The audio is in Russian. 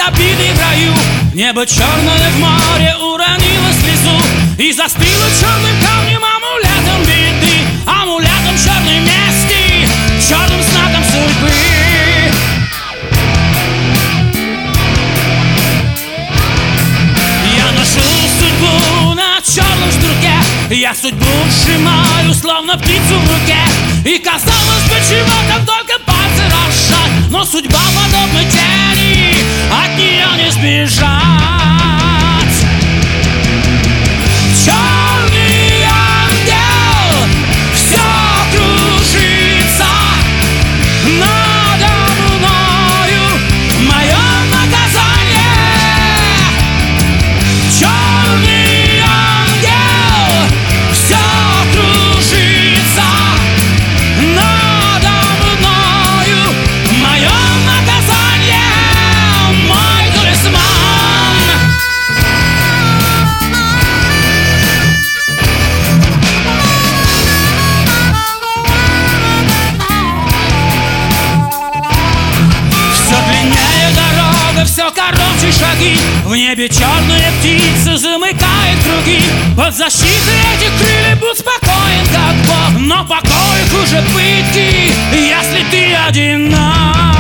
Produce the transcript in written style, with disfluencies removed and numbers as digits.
обиды в раю. Небо черное в море уронило слезу и застыло черным камнем, амулетом беды, амулетом черной мести, черным знаком судьбы. Я ношу судьбу на черном штурке, я судьбу сжимаю, словно птицу в руке. И казалось бы, чего там только пальцы разжать, но судьба подобна тени, от нее не сбежать. Черный ангел, все кружится надо мною, мое наказание. Черный ангел, все кружится надо мною, мое наказание, мой талисман. Все длиннее дорога, все короче шаги, в небе черные птицы замыкают круги. Под защитой этих крыльев будь спокоен, как Бог, но покой хуже пытки, если ты одинок.